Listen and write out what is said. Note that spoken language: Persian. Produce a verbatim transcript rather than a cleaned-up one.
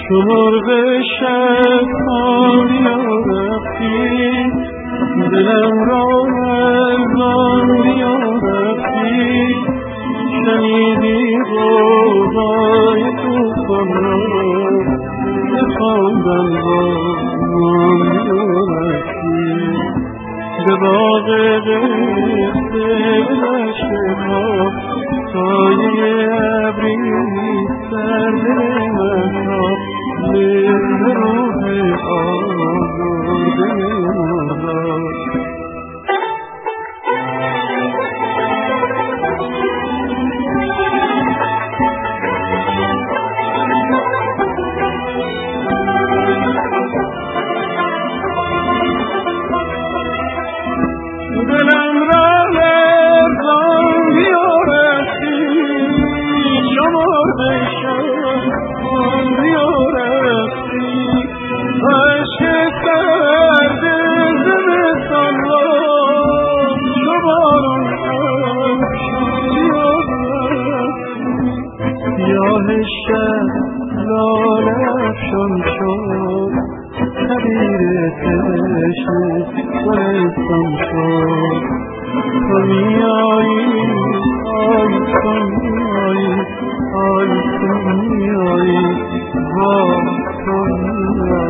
مرغ شب بیا رفتی، دلم را از آن بیا رفتی. شنیدی غوغای طوفان را، بخواندم باران بیا رفتی. به باغ قصه دشت خواب، سایه ابری سر دل من را، دل روح آزرده من را. دلم را لرزان بیارستی، شمرده شبان بیارستی. عشق سرد زمستان را چو باران بیارستی. سیاه شب لاله افشان شد، کبیر تشنه گلستان شد. تو میایی آی تو میایی آی تو میایی وا تو میایی.